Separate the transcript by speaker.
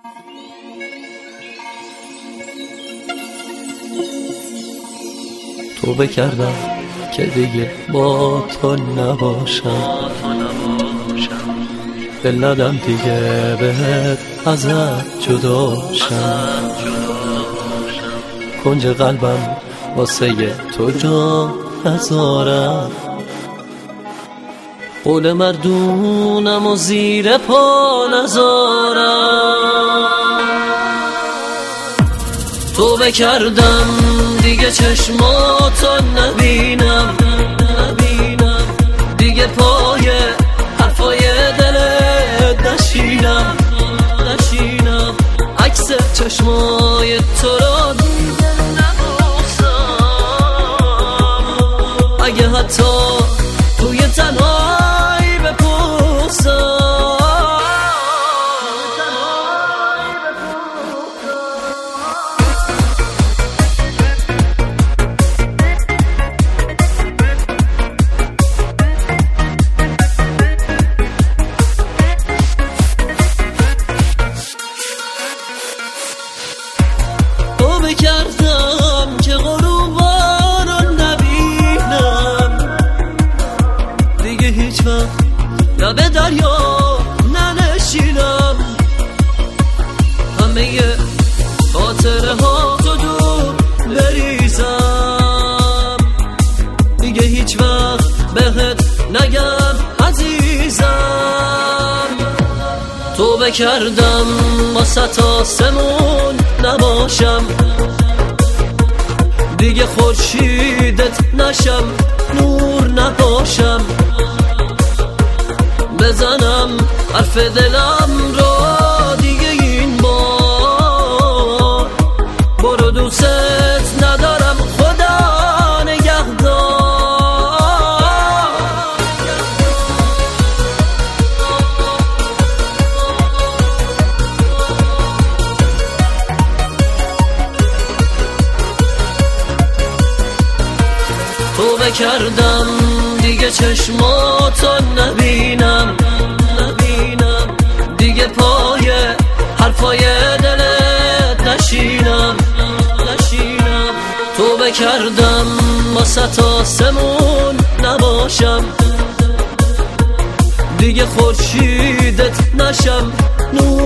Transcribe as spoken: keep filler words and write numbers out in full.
Speaker 1: توبه کردم که دیگه با تو نباشم، دل ندم دیگه بهت ازت جدا شم. کنج قلبم واسه تو جا نذارم، قول مردونم و زیر پا نذارم. توبه کردم دیگه چشماتو نبینم، نبینم دیگه پای حرفای دلت نشینم، نشینم عکس چشمای تو رو دیگه نبوسم، اگه حتی توی تنهایی بپوسم. توبه کردم که غروبا رو نبینم، دیگه هیچ وقت لب دریا ننشینم، همه خاطره ها تو دور بریزم، دیگه هیچ وقت بهت نگم عزیزم. توبه کردم واسه آسمون نباشم، دیگه خورشیدت نشم، نور نباشم، بزنم حرف دلم رو دیگه این بار. برو دوست ندارم، خدا نگهدار. توبه کردم دیگه چشماتو نبینم، نبینم دیگه پای حرفای دلت نشینم، نشینم توبه کردم واسه آسمون نباشم، دیگه خورشیدت نشم، نور